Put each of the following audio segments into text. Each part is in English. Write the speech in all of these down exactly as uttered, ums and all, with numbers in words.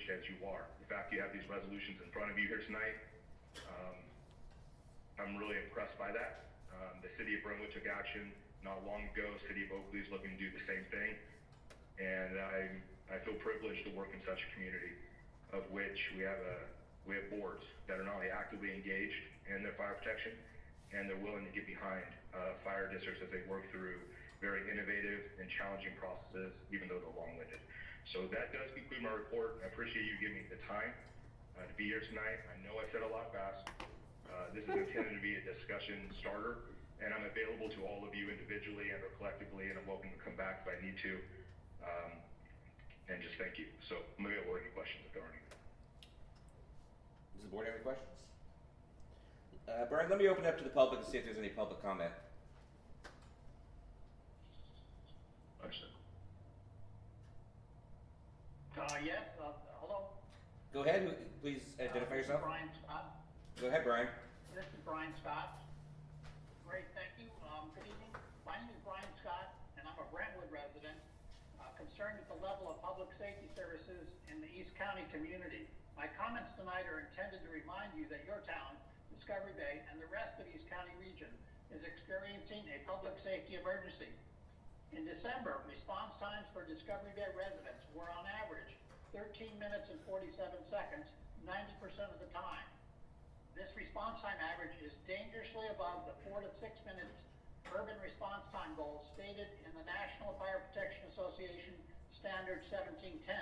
privileged as you are. The fact you have these resolutions in front of you here tonight, um, I'm really impressed by that. Um, the city of Brentwood took action not long ago. City of Oakley is looking to do the same thing. And I, I feel privileged to work in such a community, of which we have a, we have boards that are not only actively engaged in their fire protection, and they're willing to get behind uh, fire districts as they work through very innovative and challenging processes, even though they're long-winded. So that does conclude my report. I appreciate you giving me the time uh, to be here tonight. I know I said a lot fast. Uh, this is intended to be a discussion starter, and I'm available to all of you individually and or collectively, and I'm welcome to come back if I need to. Um, and just thank you. So I'm available for any questions if there are any. Does the board have any questions? Uh, Brian, let me open up to the public and see if there's any public comment. Understood. Uh, yes, uh, hello. Go ahead, please identify Uh, yourself. Brian Scott. Go ahead, Brian. This is Brian Scott. Great, thank you. Um, good evening. My name is Brian Scott, and I'm a Brentwood resident, uh, concerned with the level of public safety services in the East County community. My comments tonight are intended to remind you that your town, Discovery Bay, and the rest of East County region is experiencing a public safety emergency. In December, response times for Discovery Bay residents were on average thirteen minutes and forty-seven seconds, ninety percent of the time. This response time average is dangerously above the four to six minutes urban response time goal stated in the National Fire Protection Association Standard seventeen ten.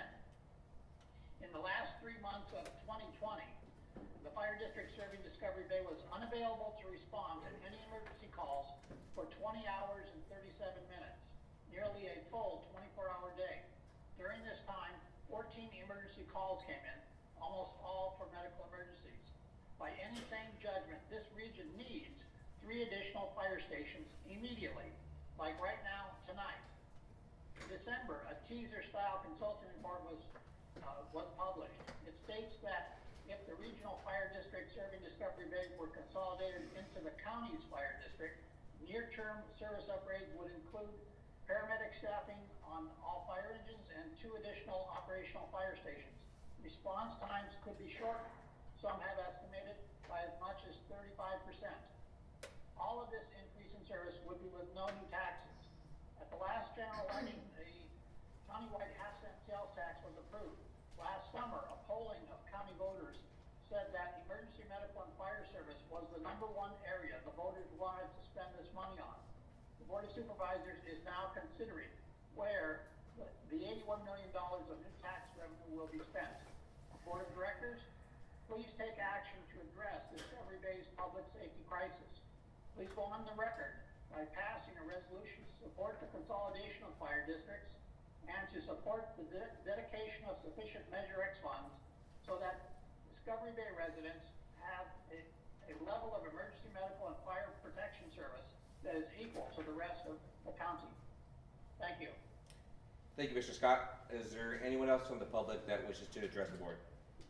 In the last three months of twenty twenty, the fire district serving Discovery Bay was unavailable to respond to any emergency calls for twenty hours and thirty-seven minutes, nearly a full twenty-four hour day. During this time, fourteen emergency calls came in, almost all for medical emergencies. By any sane judgment, this region needs three additional fire stations immediately, like right now, tonight. In December, a teaser-style consulting report was uh, was published. It states that if the regional fire district serving Discovery Bay were consolidated into the county's fire district, near-term service upgrades would include paramedic staffing on all fire engines and two additional operational fire stations. Response times could be shortened. Some have estimated by as much as thirty-five percent. All of this increase in service would be with no new taxes. At the last general election, a countywide half cent sales tax was approved. Last summer, a polling of county voters said that emergency medical and fire service was the number one area the voters wanted to spend this money on. The Board of Supervisors is now considering where the eighty-one million dollars of new tax revenue will be spent. Board of Directors, please take action to address Discovery Bay's public safety crisis. Please go on the record by passing a resolution to support the consolidation of fire districts and to support the de dedication of sufficient Measure X funds so that Discovery Bay residents have a, a level of emergency medical and fire protection service that is equal to the rest of the county. Thank you. Thank you, Mister Scott. Is there anyone else from the public that wishes to address the board?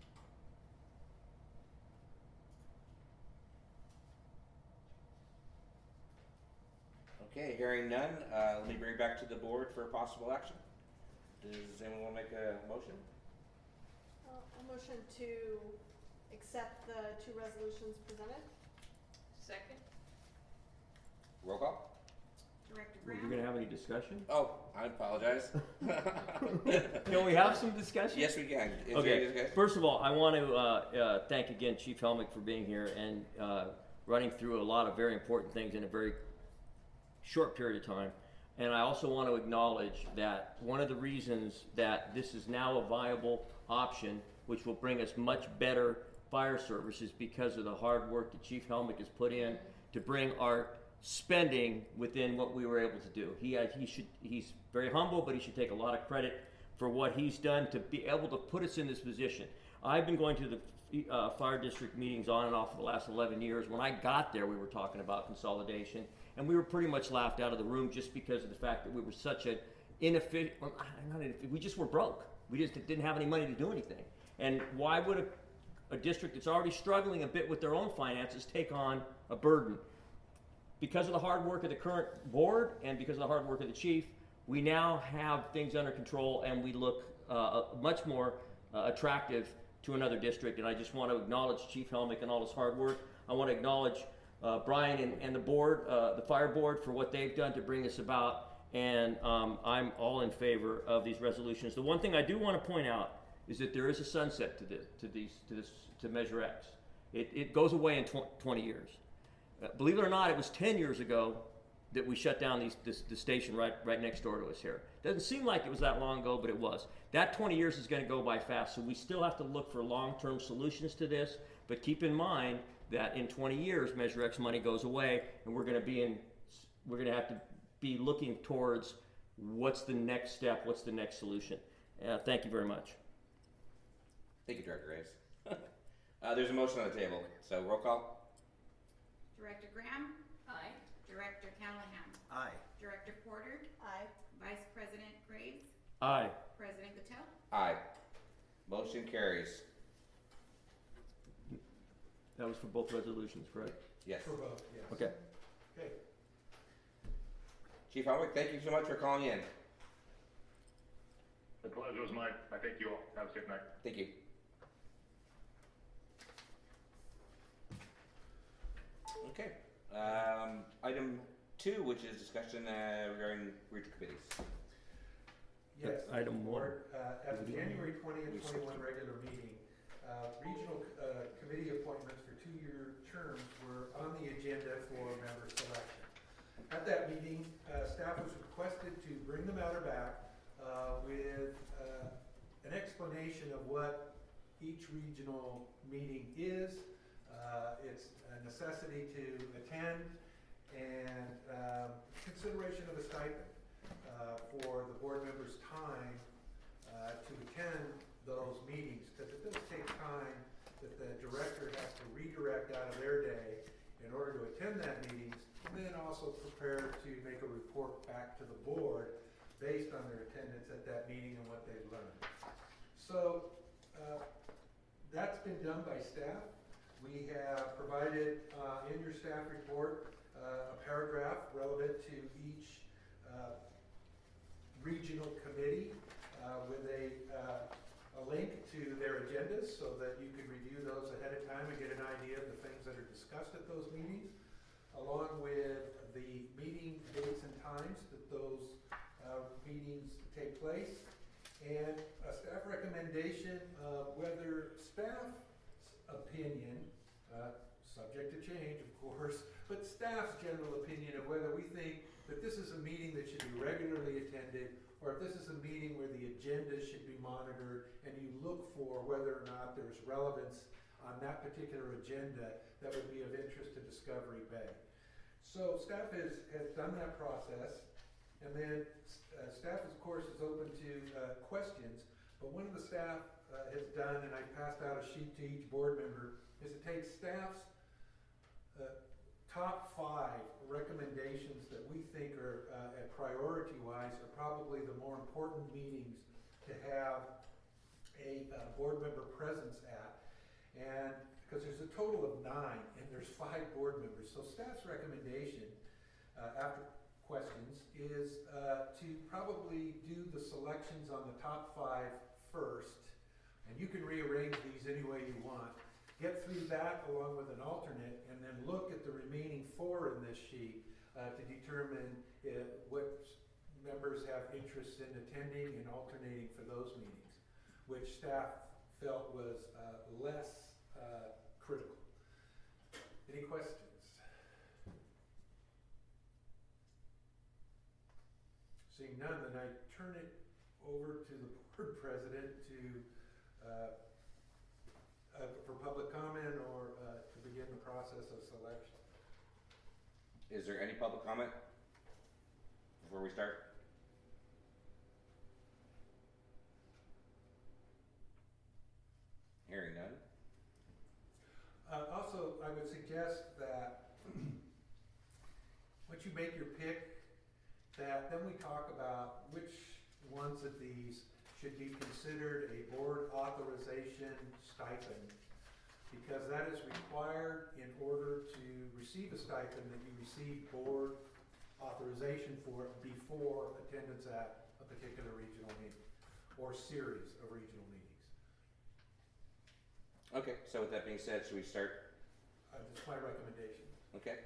Okay, hearing none, uh, let me bring it back to the board for possible action. Does anyone want to make a motion? Uh, a motion to accept the two resolutions presented. Second. Roll call? Director Were Brown? you gonna have any discussion? Oh, I apologize. Can we have some discussion? Yes, we can. Is there any Okay, discussion? first of all, I want to uh, uh, thank again Chief Helmick for being here and uh, running through a lot of very important things in a very short period of time. And I also want to acknowledge that one of the reasons that this is now a viable option, which will bring us much better fire services, because of the hard work that Chief Helmick has put in to bring our spending within what we were able to do. He uh, he should he's very humble, but he should take a lot of credit for what he's done to be able to put us in this position. I've been going to the uh, fire district meetings on and off for the last eleven years. When I got there, we were talking about consolidation, and we were pretty much laughed out of the room just because of the fact that we were such an inefficient, well, not inefficient, we just were broke. We just didn't have any money to do anything. And why would a, a district that's already struggling a bit with their own finances take on a burden? Because of the hard work of the current board and because of the hard work of the chief, we now have things under control, and we look uh, much more uh, attractive to another district. And I just want to acknowledge Chief Helmick and all his hard work. I want to acknowledge uh, Brian and, and the board, uh, the fire board, for what they've done to bring this about. And um, I'm all in favor of these resolutions. The one thing I do want to point out is that there is a sunset to this, to these, to this, to Measure X. It, it goes away in tw- twenty years. Uh, believe it or not, it was ten years ago that we shut down these, this, the station right, right next door to us here. Doesn't seem like it was that long ago, but it was. That twenty years is going to go by fast, so we still have to look for long-term solutions to this. But keep in mind that in twenty years, Measure X money goes away, and we're going to be in, we're going to have to be looking towards what's the next step, what's the next solution. Uh, thank you very much. Thank you, Director Reyes. uh, there's a motion on the table, so roll call. Director Graham? Aye. Director Callahan? Aye. Director Porter? Aye. Vice President Graves? Aye. President Patel? Aye. Motion carries. That was for both resolutions, correct? Yes. For both, yes. Okay. Okay. Chief Helmick, thank you so much for calling in. The pleasure was mine. I thank you all. Have a safe night. Thank you. Okay. Um, item two, which is discussion uh, regarding regional committees. Yes. Item one. Board, uh, at the January twentieth, twenty-one regular meeting, uh, regional, uh, committee appointments for two-year terms were on the agenda for member selection. At that meeting, uh, staff was requested to bring the matter back, uh, with, uh, an explanation of what each regional meeting is, uh, its a necessity to attend, and, um, consideration of a stipend, uh, for the board members' time, uh, to attend those meetings, because it does take time that the director has to redirect out of their day in order to attend that meetings, and then also prepare to make a report back to the board based on their attendance at that meeting and what they've learned. So, uh, that's been done by staff. We have provided, uh, in your staff report, uh, a paragraph relevant to each, uh, regional committee, uh, with a, uh, a link to their agendas so that you can review those ahead of time and get an idea of the things that are discussed at those meetings, along with the meeting dates and times that those, uh, meetings take place, and a staff recommendation of whether staff's opinion, uh, subject to change, of course, but staff's general opinion of whether we think that this is a meeting that should be regularly attended, or if this is a meeting where the agenda should be monitored, and you look for whether or not there's relevance on that particular agenda that would be of interest to Discovery Bay. So staff has, has done that process, and then uh, staff, of course, is open to uh, questions, but one of the staff uh, has done, and I passed out a sheet to each board member, is to take staff's uh, top five recommendations that we think are, uh, priority-wise, are probably the more important meetings to have a uh, board member presence at. And because there's a total of nine, and there's five board members. So staff's recommendation, uh, after questions, is uh, to probably do the selections on the top five first, and you can rearrange these any way you want. Get through that along with an alternate, and then look at the remaining four in this sheet uh, to determine uh, what members have interest in attending and alternating for those meetings, which staff felt was uh, less uh, critical. Any questions? Seeing none, then I turn it over to the board president to uh, uh, for public comment or uh, to begin the process of selection. Is there any public comment before we start? Hearing none. Uh, also, I would suggest that once you make your pick, that then we talk about which ones of these should be considered a board authorization stipend, because that is required in order to receive a stipend, that you receive board authorization for it before attendance at a particular regional meeting or series of regional meetings. Okay, so with that being said, should we start? Uh, that's my recommendation. Okay.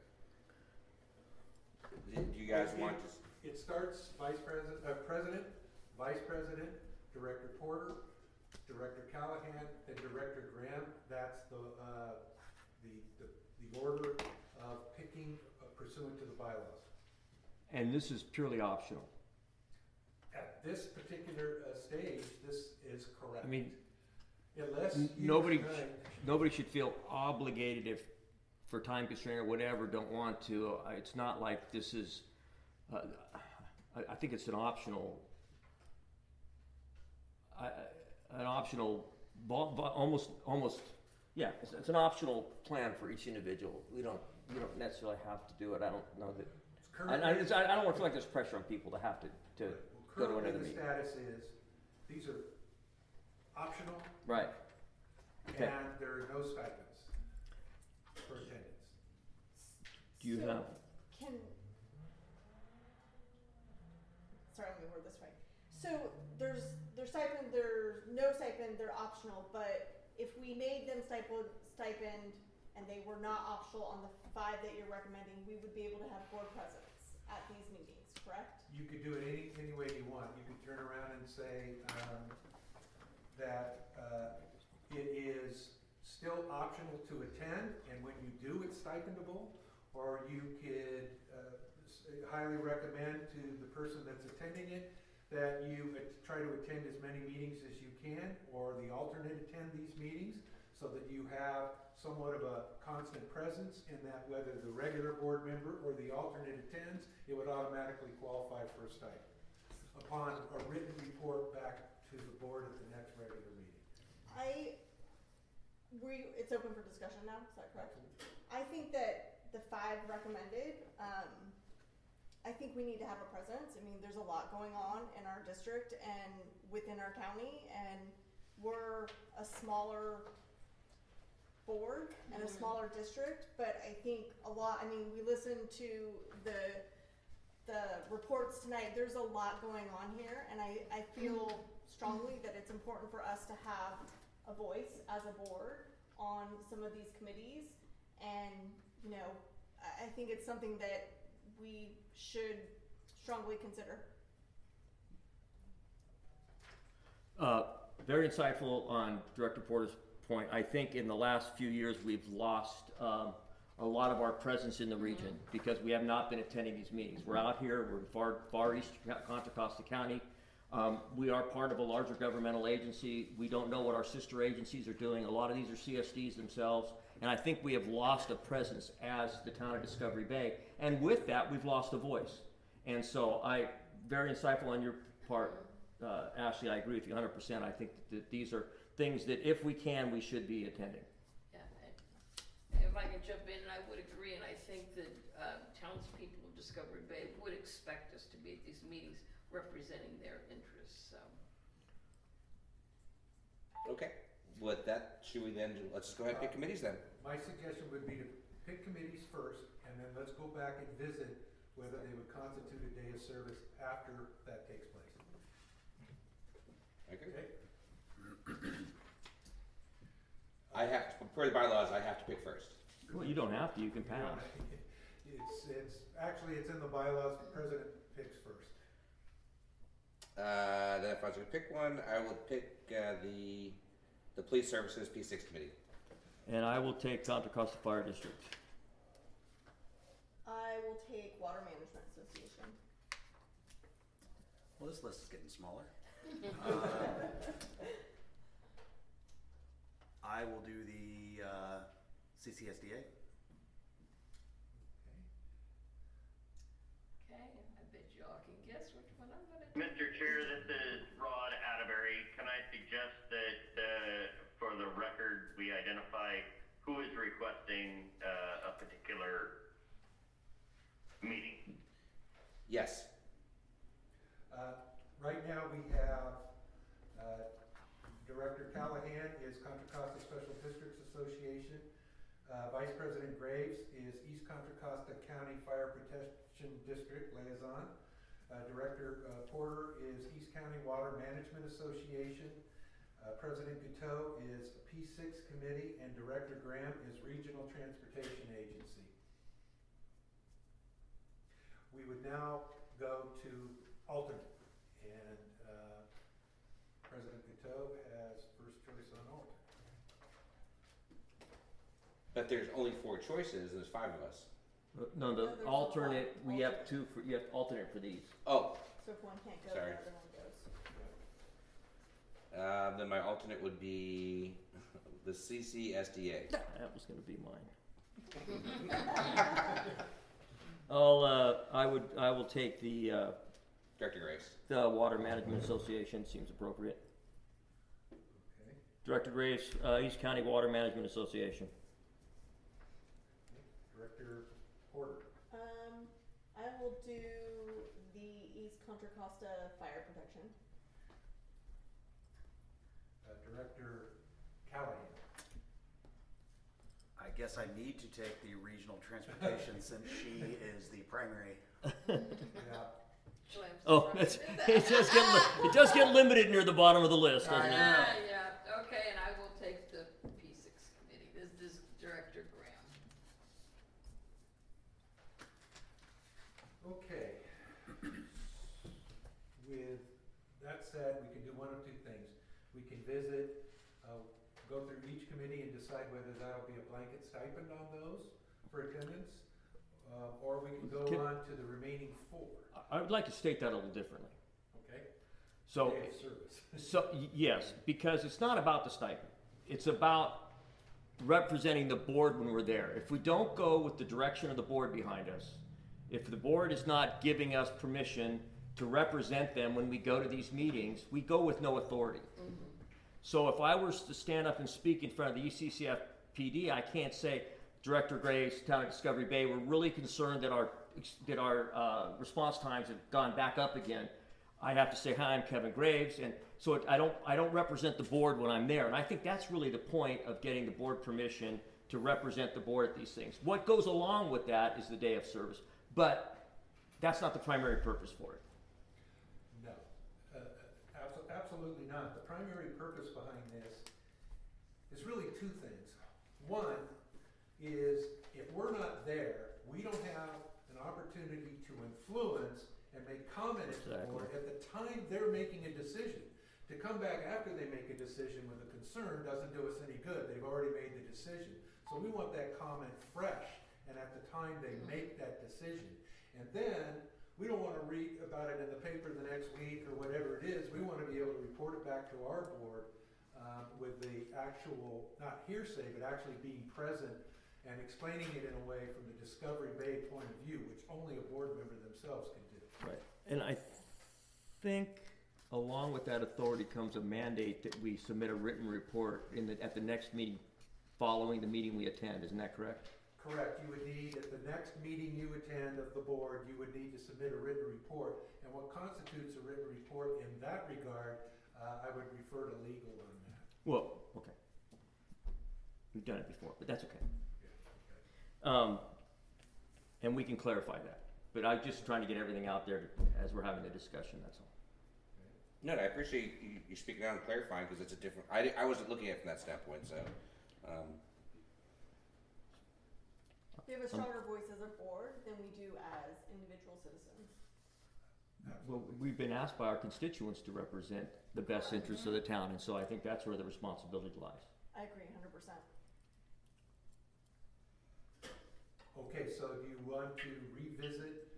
Do do you guys It- want to? It starts vice president, uh, president, vice president, director Porter, director Callahan, and director Graham. That's the, uh, the, the, the order of picking pursuant to the bylaws. And this is purely optional. At this particular uh, stage, this is correct. I mean, Unless N- you nobody, tonight- nobody should feel obligated if, for time constraint or whatever, don't want to. Uh, It's not like this is, uh, I, I think it's an optional, I, I- an optional, vol- vol- almost, almost, yeah, it's, it's an optional plan for each individual. We don't, you don't necessarily have to do it. I don't know that, It's I, I, currently- it's- I I don't want to feel like there's pressure on people to have to, to Well, go to currently another the meeting. status is, these are optional, Right. Okay. and there are no stipends for attendance. Do you So, have, Can, sorry, let me word this right. So there's, there's stipend, there's no stipend, they're optional, but if we made them stipend, stipend and they were not optional on the five that you're recommending, we would be able to have board presence at these meetings, correct? You could do it any, any way you want. You could turn around and say, um, that, uh, it is still optional to attend, and when you do, it's stipendable, or you could, uh, s- highly recommend to the person that's attending it that you at- try to attend as many meetings as you can, or the alternate attend these meetings, so that you have somewhat of a constant presence in that whether the regular board member or the alternate attends, it would automatically qualify for a stipend upon a written report back to the board at the next regular meeting. I, we, it's open for discussion now, is that correct? I think that the five recommended, um, I think we need to have a presence. I mean, there's a lot going on in our district and within our county, and we're a smaller board and a smaller district, but I think a lot, I mean, we listened to the, the reports tonight, there's a lot going on here, and I, I feel strongly that it's important for us to have a voice as a board on some of these committees, and, you know, I, I think it's something that we should strongly consider. Uh, very insightful on Director Porter's point. I think in the last few years, we've lost um, a lot of our presence in the region because we have not been attending these meetings. We're out here, we're in far, far east Contra Costa County. Um, we are part of a larger governmental agency. We don't know what our sister agencies are doing. A lot of these are C S Ds themselves. And I think we have lost a presence as the town of Discovery Bay. And with that, we've lost a voice. And so I, very insightful on your part, uh, Ashley, I agree with you one hundred percent. I think that these are things that if we can, we should be attending. Yeah, and if I can jump in, I would agree, and I think that uh, townspeople of Discovery Bay would expect us to be at these meetings representing their interests, so. Okay. With that, should we then, let's just go ahead and pick committees then. My suggestion would be to pick committees first, and then let's go back and visit whether they would constitute a day of service after that takes place. Okay. Okay? I have, to, per the bylaws, I have to pick first. Well, you don't have to, you can pass. It's, it's, actually, it's in the bylaws, the president picks first. Uh, then if I was gonna pick one, I would pick uh, the the Police Services P six committee. And I will take Contra Costa Fire District. I will take Water Management Association. Well, this list is getting smaller. Uh, I will do the uh, C C S D A. Okay, I bet y'all can guess which one I'm gonna do. Mister Chair, this is Rod Atterbury. Can I suggest that, uh, for the record, we identify who is requesting, uh, a particular meeting? Yes. Uh, right now, we have, uh, Director Callahan is Contra Costa Special Districts Association. Uh, Vice President Graves is East Contra Costa County Fire Protection District Liaison. Uh, Director uh, Porter is East County Water Management Association. Uh, President Guteau is P six Committee, and Director Graham is Regional Transportation Agency. We would now go to alternate, and uh, President Guteau has first choice on alternate. But there's only four choices, there's five of us. No, the No, there's a alternate, al- we have alternate. two for, you have alternate for these. Oh, So if one can't go, Sorry. the other one goes. uh, then my alternate would be the C C S D A. That was gonna be mine. I'll, uh, I would, I will take the, uh, Director Grace. the Water Management Association, seems appropriate. Okay. Director Graves, uh, East County Water Management Association. Director Porter. Um, I will do the East Contra Costa Fire Protection. Uh, Director Callahan. I guess I need to take the regional transportation since she is the primary. Yeah. Boy, I'm Oh, surprised it's, you did it does that. get, li- it does get limited near the bottom of the list, doesn't it? Yeah, yeah, okay, and I will take the P six committee. This is Director Graham. Okay. With that said, we can do one of two things. We can visit, uh, go through each committee and decide whether that'll be a blanket stipend on those for attendance, uh, or we can go Can- on to the remaining four, I would like to state that a little differently. okay? So, Day of service. so, y- yes, because it's not about the stipend. It's about representing the board when we're there. If we don't go with the direction of the board behind us, if the board is not giving us permission to represent them when we go to these meetings, we go with no authority. So if I was to stand up and speak in front of the E C C F P D, I can't say, Director Graves, Town of Discovery Bay, we're really concerned that our, that our uh, response times have gone back up again. I have to say, hi, I'm Kevin Graves, and so it, I don't, I don't represent the board when I'm there. And I think that's really the point of getting the board permission to represent the board at these things. What goes along with that is the day of service, but that's not the primary purpose for it. No, uh, abso- absolutely not. The primary purpose behind this is really two things. One is if we're not there, we don't have an opportunity to influence and make comment at the Exactly. board at the time they're making a decision. To come back after they make a decision with a concern doesn't do us any good. They've already made the decision. So we want that comment fresh and at the time they make that decision. And then we don't want to read about it in the paper the next week or whatever it is. We want to be able to report it back to our board um, with the actual, not hearsay, but actually being present and explaining it in a way from the Discovery Bay point of view, which only a board member themselves can do. Right. And I think along with that authority comes a mandate that we submit a written report in the, at the next meeting following the meeting we attend. Isn't that correct? Correct. You would need, at the next meeting you attend of the board, you would need to submit a written report. And what constitutes a written report in that regard, uh, I would refer to legal on that. Well, okay. We've done it before, but that's okay. Yeah, okay. Um, and we can clarify that. But I'm just trying to get everything out there as we're having the discussion, that's all. No, no, I appreciate you, you speaking out and clarifying because it's a different. I, di- I wasn't looking at it from that standpoint, so. Um, We have a stronger voice as a board than we do as individual citizens. Well, we've been asked by our constituents to represent the best interests of the town, and so I think that's where the responsibility lies. I agree one hundred percent. Okay, so do you want to revisit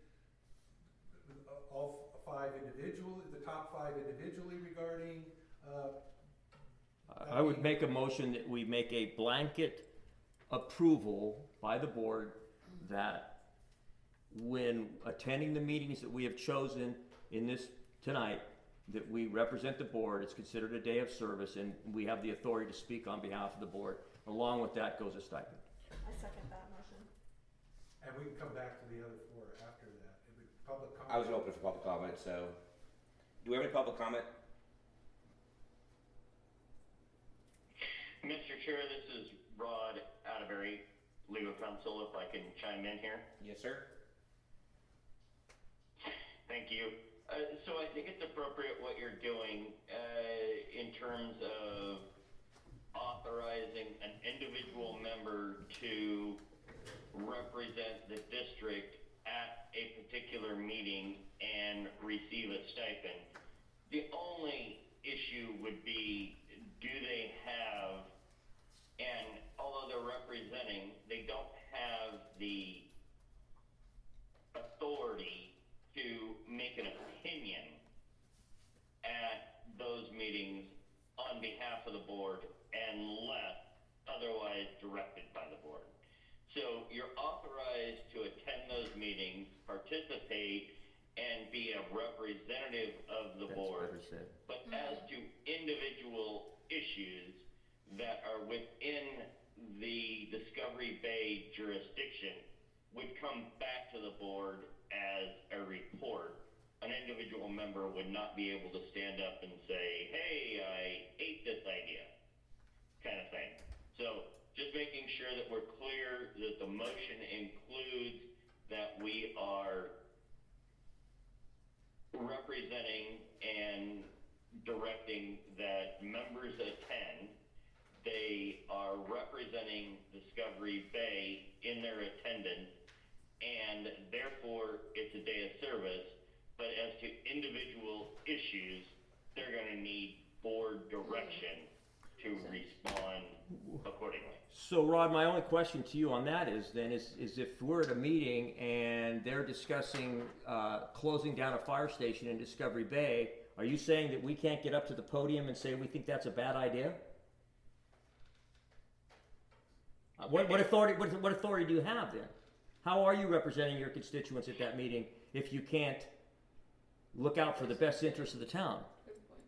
all five individually, the top five individually regarding, uh, I would make a motion that we make a blanket approval by the board that when attending the meetings that we have chosen in this tonight, that we represent the board, it's considered a day of service, and we have the authority to speak on behalf of the board. Along with that goes a stipend. I second that motion. and we can come back to the other four after that. If it's public comment. I was open for public comment, so. Do we have any public comment? Mister Chair, this is Rod Atterbury, legal counsel, if I can chime in here. Yes, sir. Thank you. Uh, so I think it's appropriate what you're doing uh, in terms of authorizing an individual member to represent the district at a particular meeting and receive a stipend. The only issue would be, do they have, and although they're representing, they don't have the authority to make an opinion at those meetings on behalf of the board unless otherwise directed by the board. So you're authorized to attend those meetings, participate, and be a representative of the That's board. better said. But as to individual issues that are within the Discovery Bay jurisdiction would come back to the board as a report. An individual member would not be able to stand up and say, hey, I ate this idea, kind of thing. So just making sure that we're clear that the motion includes that we are representing and directing that members attend. They are representing Discovery Bay in their attendance, and therefore it's a day of service. But as to individual issues, they're going to need board direction to respond accordingly. So Rod, my only question to you on that is then is, is if we're at a meeting and they're discussing uh, closing down a fire station in Discovery Bay, are you saying that we can't get up to the podium and say we think that's a bad idea? Uh, What, what authority, what, what authority do you have then? How are you representing your constituents at that meeting if you can't look out for the best interest of the town? Good point.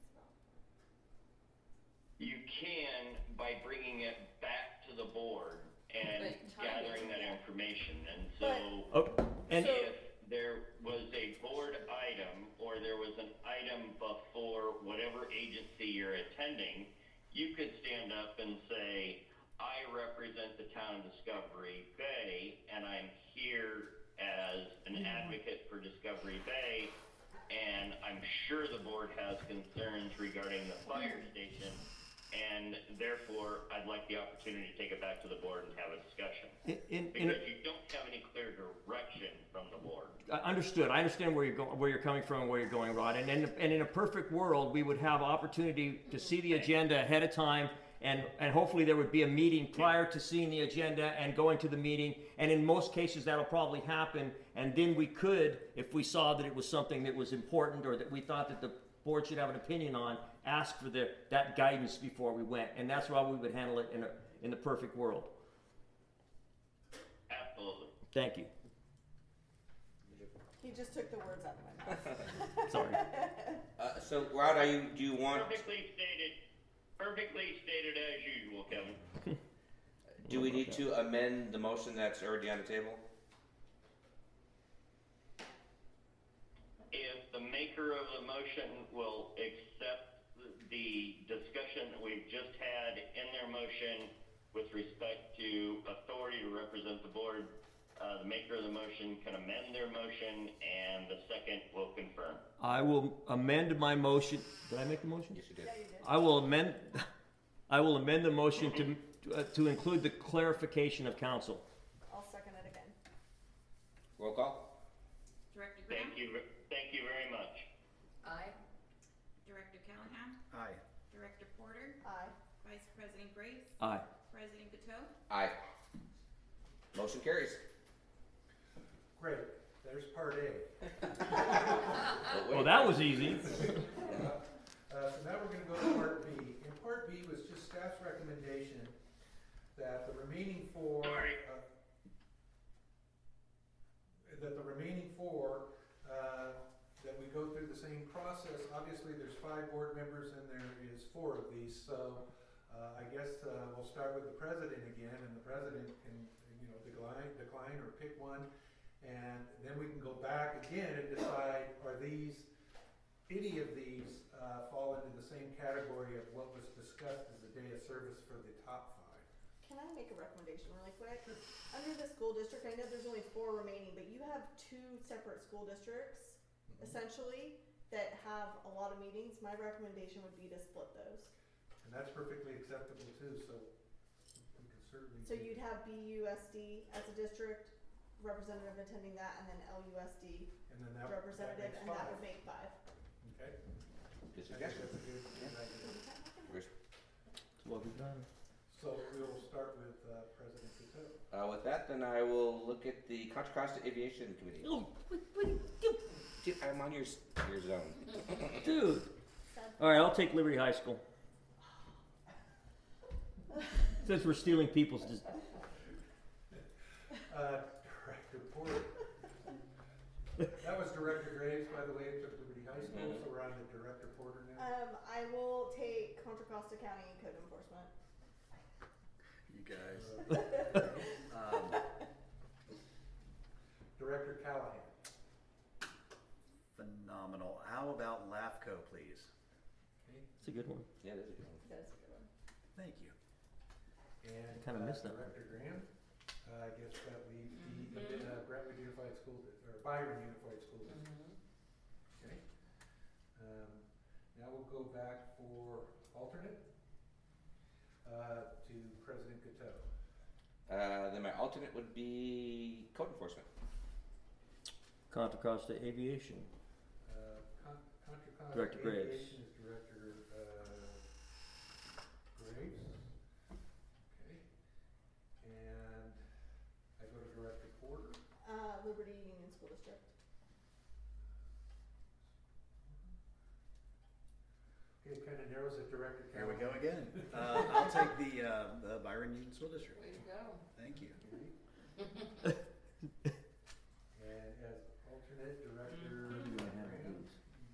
You can by bringing it back to the board and But timing, gathering that yeah. information. And so Oh, and So- if there was a board item or there was an item before whatever agency you're attending, you could stand up and say, I represent the town of Discovery Bay, and I'm here as an advocate for Discovery Bay, and I'm sure the board has concerns regarding the fire station, and therefore I'd like the opportunity to take it back to the board and have a discussion. in, in, in, Because you don't have any clear direction from the board. I understood. I understand where you're going, where you're coming from, and where you're going, Rod. And in, and in a perfect world, we would have opportunity to see the agenda ahead of time, and, and hopefully there would be a meeting prior to seeing the agenda and going to the meeting. And in most cases, that'll probably happen. And then we could, if we saw that it was something that was important or that we thought that the board should have an opinion on, ask for the, that guidance before we went. And that's how we would handle it in a, in the perfect world. Absolutely. Thank you. He just took the words out of my mouth. Sorry. Uh, so, Rod, are you, do you want, Perfectly stated, perfectly stated as usual, Kevin. do we need to amend the motion that's already on the table? If the maker of the motion will accept the discussion that we've just had in their motion with respect to authority to represent the board, uh, the maker of the motion can amend their motion and the second will confirm. I will amend my motion. Did I make the motion? Yes, you did. Yeah, you did. I will amend, I will amend the motion to, uh, to include the clarification of council. I'll second it again. Roll call? Director Graham? Thank you, ve- thank you very much. Aye. Director Callahan? Aye. Director Porter? Aye. Vice President Graves? Aye. President Gateau? Aye. Motion carries. Great, there's part A. Oh, Well, wait. that was easy. Uh, so now we're gonna go to part B. And part B was just staff's recommendation that the remaining four, Sorry. uh, that the remaining four, uh, that we go through the same process. Obviously, there's five board members and there is four of these, so, uh, I guess, uh, we'll start with the president again, and the president can, you know, decline, decline or pick one. And then we can go back again and decide, are these, any of these, uh, fall into the same category of what was discussed as a day of service for the top five? Can I make a recommendation really quick? Under the school district, I know there's only four remaining, but you have two separate school districts essentially, that have a lot of meetings, my recommendation would be to split those. And that's perfectly acceptable too, so we can certainly. So do- you'd have B U S D as a district representative attending that, and then L U S D And then that, that representative, makes and that five. would make five. Okay. Good I think suggestion. that's a good, good idea. Where's- That's what we've done. So we'll start with, uh, President Coteau. Uh, with that, then I will look at the Contra Costa Aviation Committee. Oh, what, what, dude, Dude, I'm on your, s- your zone. dude. Sad. All right, I'll take Liberty High School. Since we're stealing people's. Dis- Uh, Director Porter. That was Director Graves, by the way, it took Liberty High School, so we're on to Director Porter now. Um, I will take Contra Costa County Code Enforcement. You guys. Uh, Um, Director Callahan. phenomenal. How about LAFCO, please? Okay, It's a good one. Yeah, that's a good one. That's a good one. Thank you. and, Kinda uh, missed that one. Director Graham, uh, I guess that leaves the, Mhm. uh, Brentwood Unified School, Di- or Byron Unified School District. Okay. Um, now we'll go back for alternate, uh, to President Coteau. Uh, then my alternate would be code enforcement. Contra Costa Aviation. Uh, Con- Contra Costa Director Graves. Aviation is Director, uh, Graves. Okay. And I go to Director Porter. Uh, Liberty Union School District. Okay, it kinda narrows it, Director Here we Callahan. go again. Uh, I'll take the, uh, the Byron Union School District. Way to go. Thank you. And as alternate Director Maybe we have Graham these.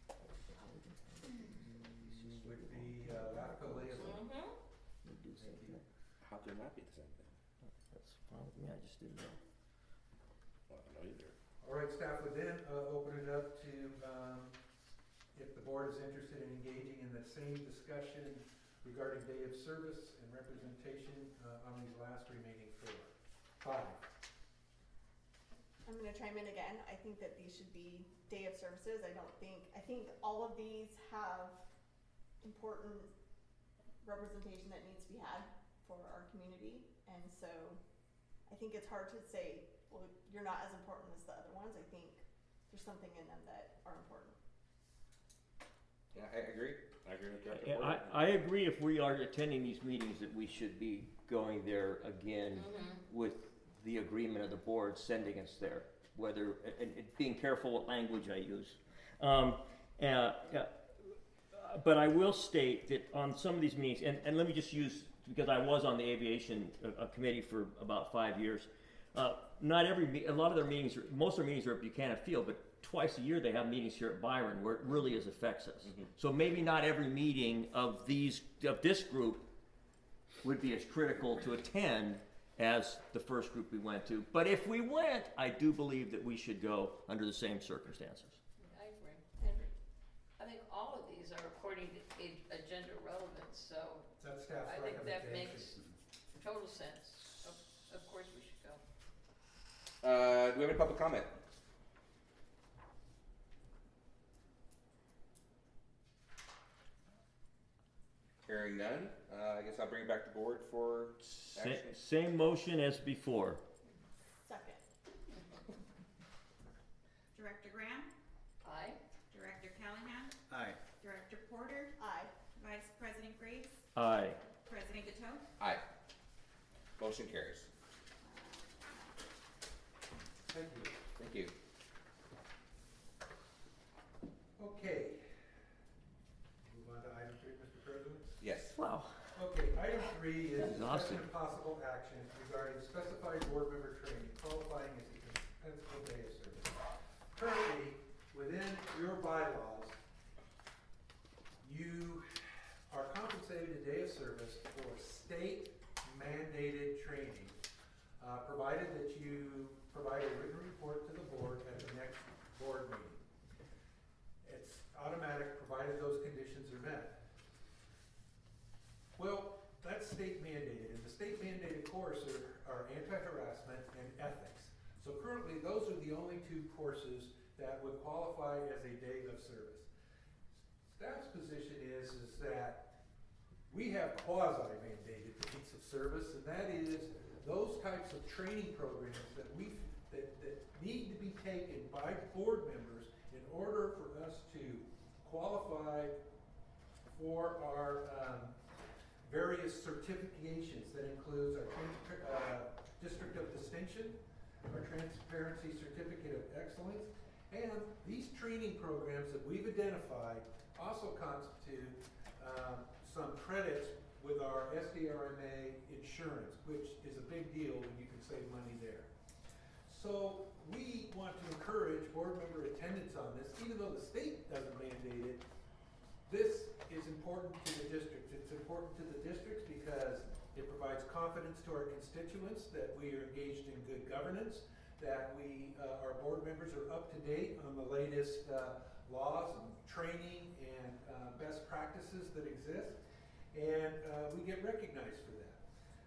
would be, uh, LAFCO liaison. Mhm. We do the same thing. How could it not be the same thing? That's fine with me. I just didn't know. Well, I don't know either. All right, staff would then, uh, open it up to, um, if the board is interested in engaging in the same discussion regarding day of service and representation, uh, on these last remaining four. Five. I'm gonna chime in again. I think that these should be day of services. I don't think, I think all of these have important representation that needs to be had for our community. And so I think it's hard to say, well, you're not as important as the other ones. I think there's something in them that are important. Yeah, I agree. I agree with Director Yeah, Porter. I, I agree if we are attending these meetings that we should be going there again Mhm. with the agreement of the board sending us there, whether, and, and being careful what language I use. Um, uh, uh, but I will state that on some of these meetings, and, and let me just use, because I was on the aviation uh, uh, committee for about five years, uh, not every, me- a lot of their meetings, are- most of their meetings are at Buchanan Field, but twice a year they have meetings here at Byron where it really is affects us. Mhm. So maybe not every meeting of these, of this group would be as critical to attend as the first group we went to. But if we went, I do believe that we should go under the same circumstances. I agree. And I think all of these are according to ag- agenda relevance, so That's staff's I think that recommendation. makes total sense. Of, of course we should go. Uh, do we have any public comment? Hearing none, uh, I guess I'll bring it back to board for Sa- action. Same motion as before. Second. Director Graham, Aye? Director Callahan, Aye. Director Porter, Aye. Vice President Graves, Aye. President Gateau. Aye. Motion carries. Thank you. Thank you. Okay. Move on to item three, Mister President. Yes. Wow. Okay, item three is Exhausting. discussion and possible action regarding specified board member training qualifying as a dispensable day of service. Currently, within your bylaws, you are compensated a day of service for state mandated training, uh, provided that you provide a written report to the board at the next board meeting. It's automatic, provided those conditions are met. Well, that's state mandated, and the state mandated courses are, are anti-harassment and ethics. So currently, those are the only two courses that would qualify as a day of service. Staff's position is, is that we have quasi-mandated dates of service, and that is those types of training programs that we, that, that need to be taken by board members in order for us to qualify for our um, various certifications. That includes our trans- uh, District of Distinction, our Transparency Certificate of Excellence, and these training programs that we've identified also constitute um, some credits with our S D R M A insurance, which is a big deal when you can save money there. So we want to encourage board member attendance on this, even though the state doesn't mandate it. This is important to the districts. It's important to the districts because it provides confidence to our constituents that we are engaged in good governance, that we, uh, our board members are up to date on the latest uh, laws and training and uh, best practices that exist, and uh, we get recognized for that.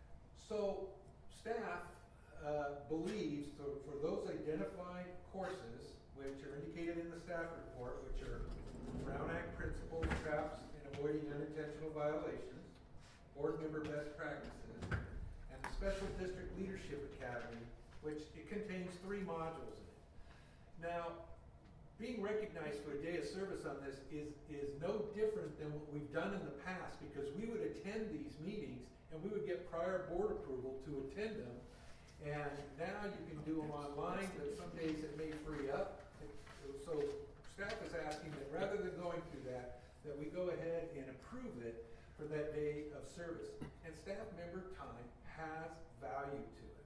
So staff uh, believes for, for those identified courses, which are indicated in the staff report, which are Brown Act principles, traps, and avoiding unintentional violations, board member best practices, and the Special District Leadership Academy, which it contains three modules in it. Now, being recognized for a day of service on this is, is no different than what we've done in the past, because we would attend these meetings and we would get prior board approval to attend them. And now you can do them online, but some days it may free up. So staff is asking that rather than going through that, that we go ahead and approve it for that day of service. And staff member time has value to it.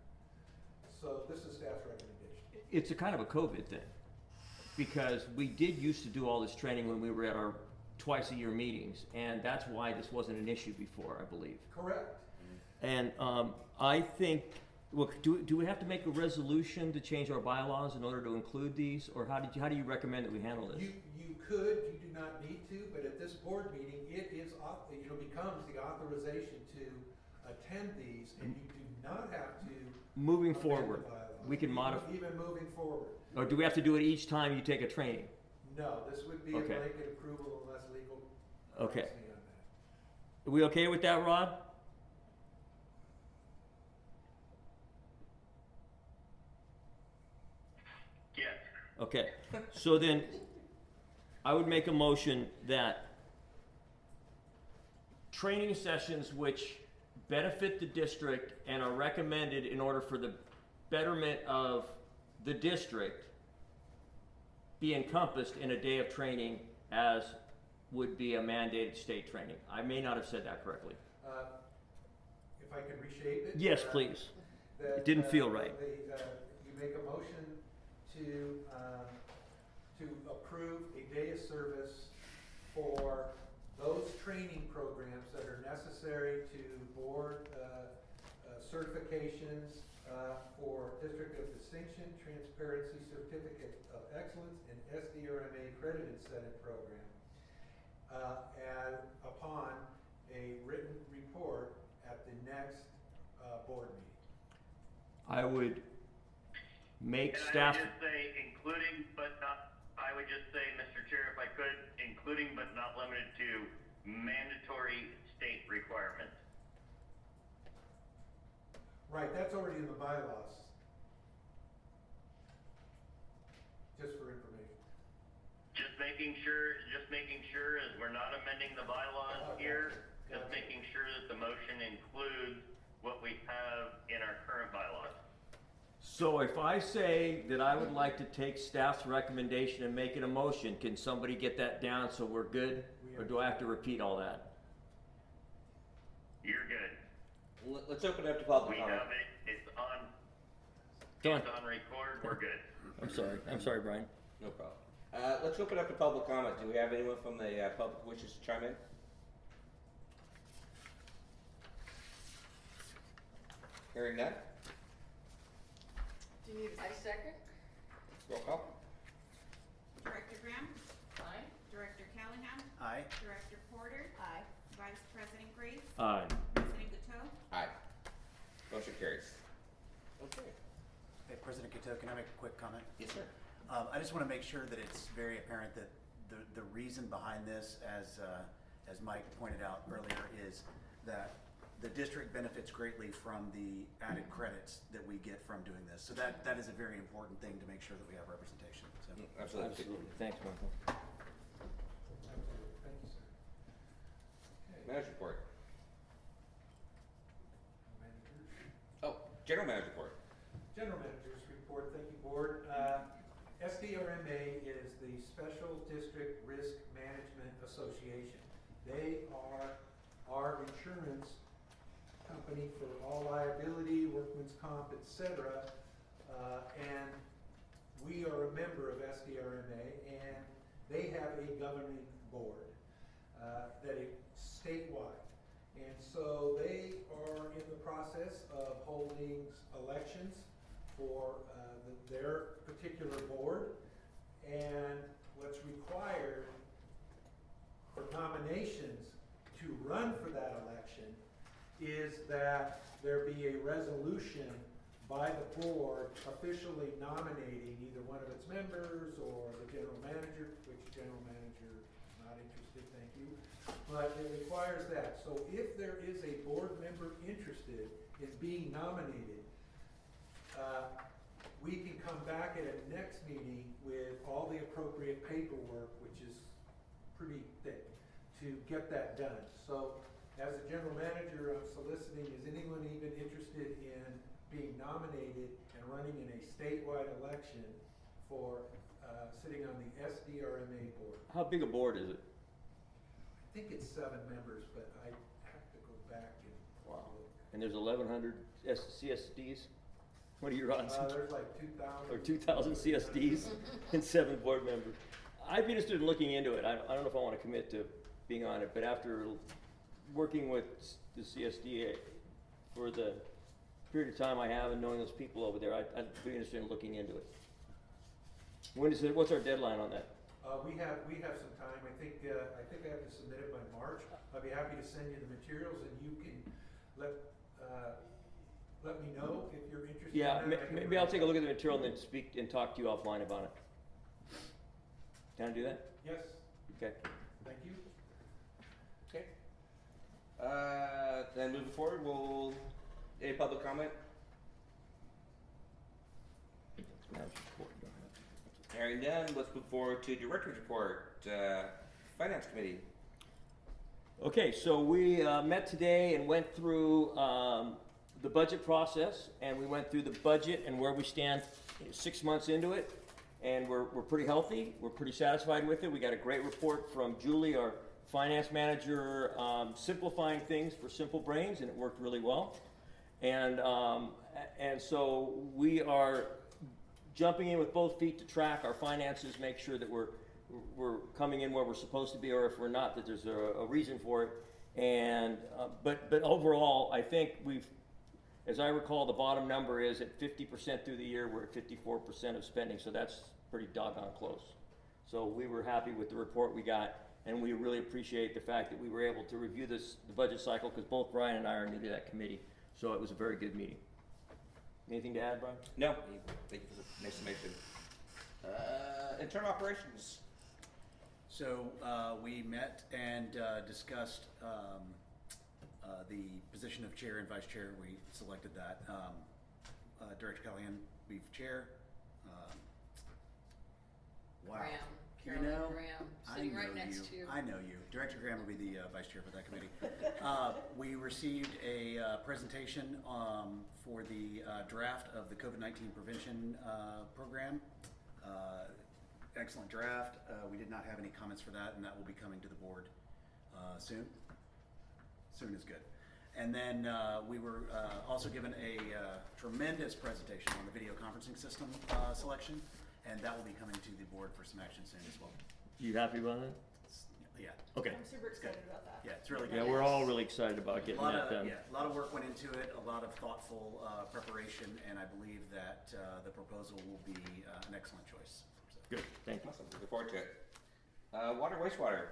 So this is staff's recommendation. It's a kind of a COVID thing, because we did used to do all this training when we were at our twice-a-year meetings, and that's why this wasn't an issue before, I believe. Correct. And um, I think, well, do, do we have to make a resolution to change our bylaws in order to include these, or how did you, how do you recommend that we handle this? You, you could, you do not need to, but at this board meeting, it is, auth- you know, becomes the authorization to attend these, and you do not have to. Moving amend the forward, bylaws. we can Even- modify, Even moving forward. or do we have to do it each time you take a training? No, this would be a Okay. blanket approval unless legal. Okay. advises me on that. Are we okay with that, Rod? Yes. Okay, so then I would make a motion that training sessions which benefit the district and are recommended in order for the betterment of the district be encompassed in a day of training as would be a mandated state training. I may not have said that correctly. Uh, If I can reshape it? Yes, uh, please. that, It didn't uh, feel right. the, uh, You make a motion to, um, to approve a day of service for those training programs that are necessary to board uh, uh, certifications uh, for District of Distinction, Transparency Certificate of Excellence, and S D R M A Credit Incentive Program, uh, and upon a written report at the next uh, board meeting. I would make And staff, I would just say including but not, I would just say, Mister Chair, if I could, including but not limited to mandatory state requirements. Right, that's already in the bylaws. Just for information. Just making sure, just making sure as we're not amending the bylaws Okay. here, just Gotcha. making sure that the motion includes what we have in our current bylaws. so if I say that I would like to take staff's recommendation and make it a motion, can somebody get that down so we're good? Or do I have to repeat all that? You're good. Let- Let's open it up to public We comment. have it, it's on, Done. it's on record, we're good. I'm sorry, I'm sorry, Brian. No problem. Uh, let's open up to public comment. Do we have anyone from the uh, public who wishes to chime in? Hearing none? Do you need a I second. Roll call? Director Graham, Aye. Director Callahan, Aye. Director Porter, Aye. Vice President Graves, Aye. President Gateau. Aye. Motion carries. Okay. Hey, President Cato, can I make a quick comment? Yes, sir. Um, I just want to make sure that it's very apparent that the, the reason behind this, as, uh, as Mike pointed out earlier, is that the district benefits greatly from the added credits that we get from doing this. So that, that is a very important thing to make sure that we have representation. So. Absolutely. Absolutely. Thanks, Michael. Absolutely. Thank you, sir. Okay. Manager report. Managers. Oh, general manager report. General Manager's Report, thank you, Board. Uh, S D R M A is the Special District Risk Management Association. They are our insurance company for all liability, workman's comp, et cetera. Uh, and we are a member of S D R M A, and they have a governing board uh, that is statewide. And so they are in the process of holding elections for uh, the, their particular board, and what's required for nominations to run for that election is that there be a resolution by the board officially nominating either one of its members or the general manager, which general manager is not interested, thank you, but it requires that. So if there is a board member interested in being nominated, Uh, we can come back at a next meeting with all the appropriate paperwork, which is pretty thick, to get that done. So as a general manager, I'm soliciting, is anyone even interested in being nominated and running in a statewide election for uh, sitting on the S D R M A board? How big a board is it? I think it's seven members, but I have to go back and Wow. look. And there's eleven hundred C S Ds? What are your odds? Uh, there's like two thousand. Or two thousand C S Ds and seven board members. I'd be interested in looking into it. I, I don't know if I want to commit to being on it, but after working with the C S D A for the period of time I have and knowing those people over there, I'd, I'd be interested in looking into it. When is it? What's our deadline on that? Uh, we have, we have some time. I think, uh, I think I have to submit it by March. I'd be happy to send you the materials and you can let, uh, let me know if you're interested. Yeah, in ma- that. I can maybe bring I'll it take a up. look at the material and then speak and talk to you offline about it. Can I do that? Yes, Okay. thank you. Okay. Uh, then moving forward, we'll, any public comment? Hearing none, let's move forward to director's report, uh, finance committee. Okay, so we uh, met today and went through um, the budget process, and we went through the budget and where we stand six months into it, and we're, we're pretty healthy. We're pretty satisfied with it. We got a great report from Julie, our finance manager, um, simplifying things for simple brains, and it worked really well. And um, a- and so we are jumping in with both feet to track our finances, make sure that we're we're coming in where we're supposed to be, or if we're not, that there's a, a reason for it. And uh, but but overall, I think we've, as I recall, the bottom number is at fifty percent through the year. We're at fifty-four percent of spending, so that's pretty doggone close. So we were happy with the report we got, and we really appreciate the fact that we were able to review this the budget cycle, because both Brian and I are new to that committee. So it was a very good meeting. Anything to add, Brian? No, thank you for the explanation. Uh, internal operations. So uh, we met and uh, discussed um, uh, the position of chair and vice chair. We selected that. Um, uh, Director Callahan, be chair. Um, wow. Graham, You Carolyn know, Graham, I sitting know right next to you. I know you. Director Graham will be the uh, vice chair for that committee. uh, we received a uh, presentation um, for the uh, draft of the COVID nineteen prevention uh, program. Uh, excellent draft. Uh, we did not have any comments for that, and that will be coming to the board uh, soon. Soon is good. And then uh, we were uh, also given a uh, tremendous presentation on the video conferencing system uh, selection, and that will be coming to the board for some action soon as well. You happy about that? It's- yeah. Okay. I'm super excited about that. Yeah, it's really good. Yeah, we're all really excited about A getting lot that of, done. yeah, a lot of work went into it, a lot of thoughtful uh, preparation, and I believe that uh, the proposal will be uh, an excellent choice. So. Good, thank you. Awesome, looking forward to it. Uh, water, wastewater.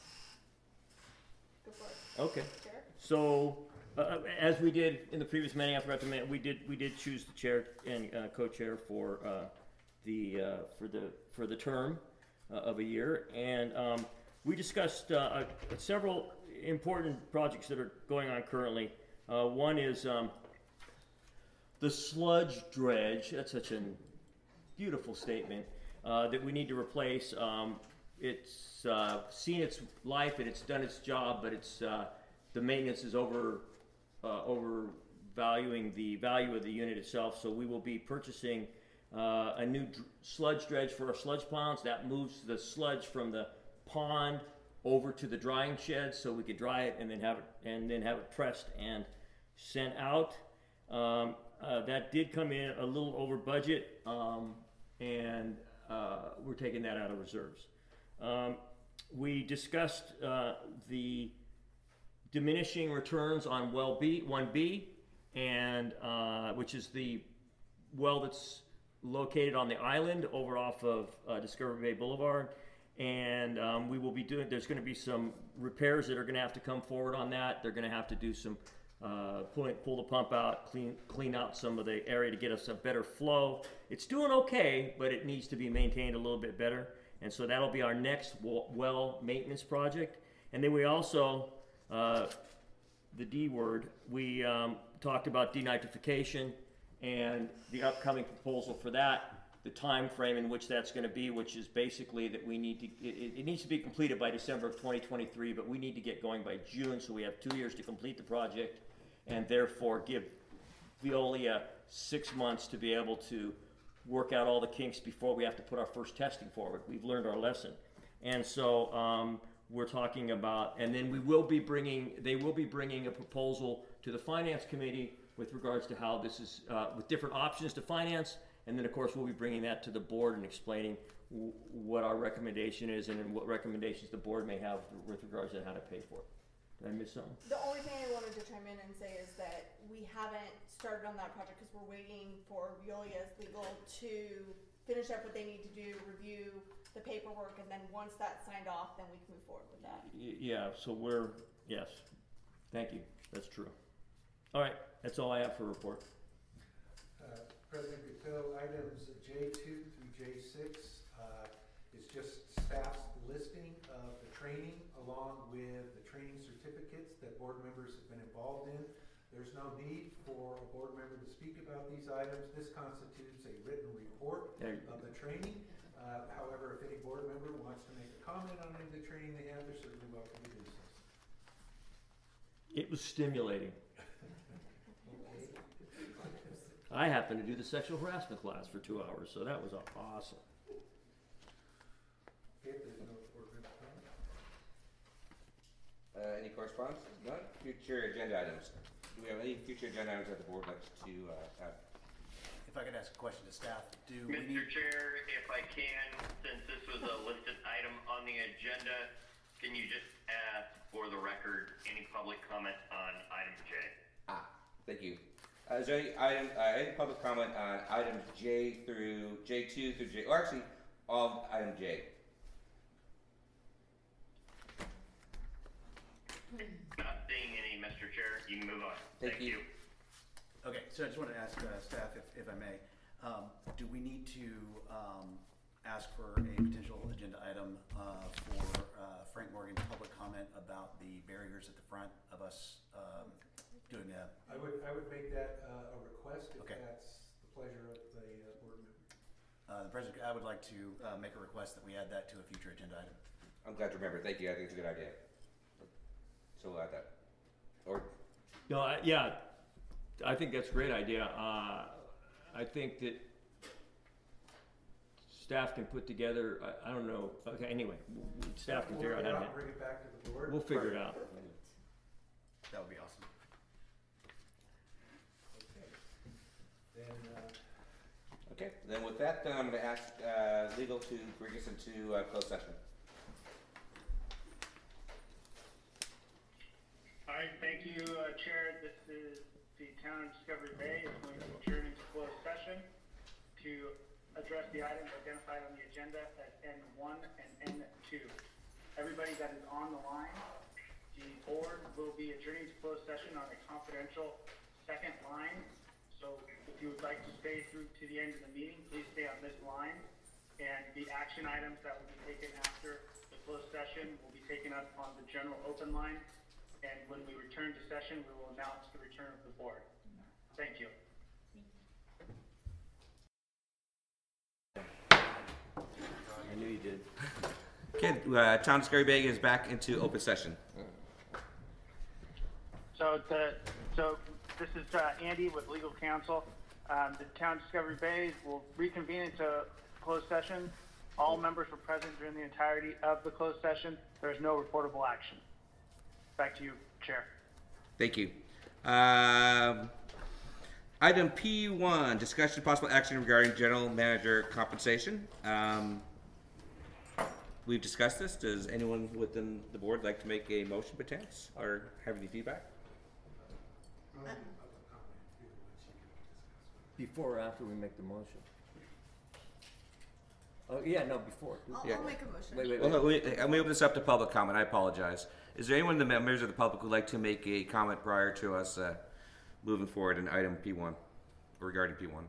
Go for it. Okay. Chair? So, uh, as we did in the previous meeting, I forgot to mention, we did, we did choose the chair and uh, co-chair for uh, the uh, for the for the term uh, of a year, and um, we discussed uh, uh, several important projects that are going on currently. Uh, one is um, the sludge dredge. That's such a beautiful statement uh, that we need to replace. Um, it's uh, seen its life and it's done its job, but it's uh, the maintenance is over uh, overvaluing the value of the unit itself. So we will be purchasing uh, a new dr- sludge dredge for our sludge ponds that moves the sludge from the pond over to the drying shed, so we could dry it and then have it and then have it pressed and sent out. Um, uh, that did come in a little over budget, um, and uh, we're taking that out of reserves. Um, we discussed uh, the diminishing returns on well B one B, and uh, which is the well that's located on the island over off of uh, Discovery Bay Boulevard. And um, we will be doing, there's going to be some repairs that are going to have to come forward on that. They're going to have to do some, uh, pull, pull the pump out, clean clean out some of the area to get us a better flow. It's doing okay, but it needs to be maintained a little bit better. And so that'll be our next well maintenance project. And then we also, uh, the D word, we um, talked about denitrification and the upcoming proposal for that. The time frame in which that's going to be, which is basically that we need to, it, it needs to be completed by December of twenty twenty-three, but we need to get going by June, so we have two years to complete the project, and therefore give Veolia six months to be able to work out all the kinks before we have to put our first testing forward. We've learned our lesson. And so um, we're talking about, and then we will be bringing, they will be bringing a proposal to the Finance Committee with regards to how this is, uh, with different options to finance. And then, of course, we'll be bringing that to the board and explaining w- what our recommendation is and what recommendations the board may have with regards to how to pay for it. Did I miss something? The only thing I wanted to chime in and say is that we haven't started on that project because we're waiting for Veolia's legal to finish up what they need to do, review the paperwork, and then once that's signed off, then we can move forward with that. Y- Yeah, so we're, yes. Thank you. That's true. All right, that's all I have for report. Uh, President Guteau, items J two through J six uh, is just staff's listing of the training along with the training certificates that board members have been involved in. There's no need for a board member to speak about these items. This constitutes a written report There- of the training. Uh, however, if any board member wants to make a comment on any of the training they have, they're certainly welcome to do so. It was stimulating. Okay. I happened to do the sexual harassment class for two hours, so that was awesome. Okay, if there's no board member comment. Uh, any correspondence? None? Future agenda items. Do we have any future agenda items that the board likes to uh, have? If I could ask a question to staff, do we Mister need, Chair, if I can, since this was a listed item on the agenda, can you just ask for the record any public comment on item J? Ah, thank you. Uh, is there any item, uh, any public comment on items J through J two through J, or actually, all of item J? Not seeing any, Mister Chair. You can move on. Thank you. okay, so I just wanted to ask uh, staff, if, if I may, um, do we need to um, ask for a potential agenda item uh, for uh, Frank Morgan's public comment about the barriers at the front of us um, doing a, I would, I would make that uh, a request if Okay. that's the pleasure of the uh, board member. uh, the president, I would like to uh, make a request that we add that to a future agenda item. I'm glad to remember. Thank you. I think it's a good idea. So we'll add that. Or, No, I, yeah, I think that's a great idea. Uh, I think that staff can put together, I, I don't know, okay, anyway, w- w- staff can We'll figure out work it how to, Bring it back to the board. we'll figure it out. That would be awesome. Okay. Then, uh, okay, then with that, then I'm gonna ask, uh, legal to bring us into, uh, closed session. All right, thank you, uh, Chair. This is the Town of Discovery Bay is going to adjourn into closed session to address the items identified on the agenda as N one and N two. Everybody that is on the line, the board will be adjourning to closed session on a confidential second line. So if you would like like to stay through to the end of the meeting, please stay on this line. And the action items that will be taken after the closed session will be taken up on the general open line. And when we return to session, we will announce the return of the board. Thank you. I knew you did. Okay, uh, Town of Discovery Bay is back into open session. So, to, so this is uh, Andy with legal counsel. Um, the Town of Discovery Bay will reconvene into closed session. All members were present during the entirety of the closed session. There is no reportable action. Back to you, Chair. Thank you. Um, item P one, discussion of possible action regarding general manager compensation. Um, we've discussed this. Does anyone within the board like to make a motion, perchance, or have any feedback? Before or after we make the motion? Oh, yeah, no, before. I'll, Yeah. I'll make a motion. Wait, wait, Well, wait. no, we, I'm gonna open this up to public comment. I apologize. Is there anyone in the members of the public who'd like to make a comment prior to us uh, moving forward in item P one, regarding P one?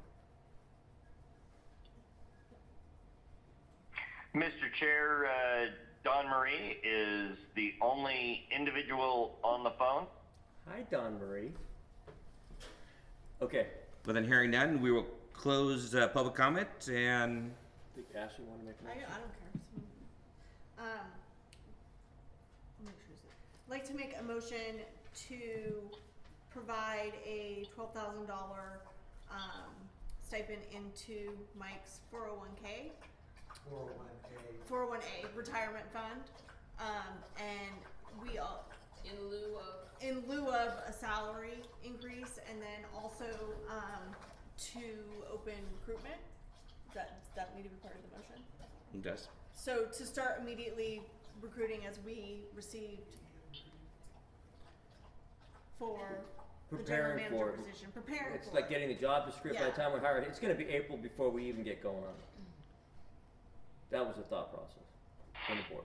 Mister Chair, uh, Don Marie is the only individual on the phone. Hi, Don Marie. Okay. Well, then hearing none, we will close uh, public comment and. Think Ashley want to make a I, motion? I don't care. Um, let me choose it. I'd like to make a motion to provide a twelve thousand dollar um, stipend into Mike's four oh one K, four oh one A. four oh one A retirement fund, um, and we all, In lieu of, in lieu of a salary increase, and then also um, to open recruitment. Does that, does that need to be part of the motion? It does. So to start immediately recruiting as we received for the general Preparing manager for- position, preparing It's for like it. getting the job description. By the Yeah. time we hire, it's going to be April before we even get going on it. That was the thought process on the board.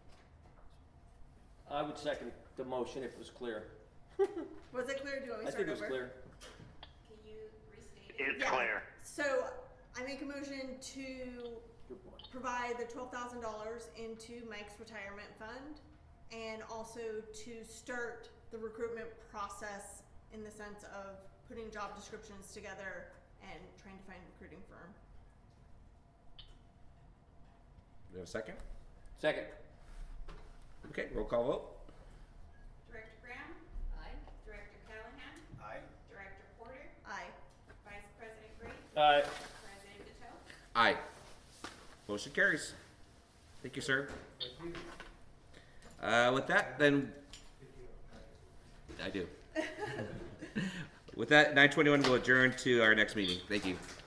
I would second the motion if it was clear. Was it clear? Do you want me I to start think it was over? clear. Can you restate it? It's Yeah. clear. So I make a motion to Good point. provide the twelve thousand dollars into Mike's retirement fund, and also to start the recruitment process in the sense of putting job descriptions together and trying to find a recruiting firm. Do we have a second? Second. Okay, roll call vote. Director Graham? aye? Director Callahan? Aye. Director Porter? Aye. Vice President Gray? Aye. President Cato? Aye. Motion carries. Thank you, sir. Uh, with that, then. I do. With that, nine twenty-one will adjourn to our next meeting. Thank you.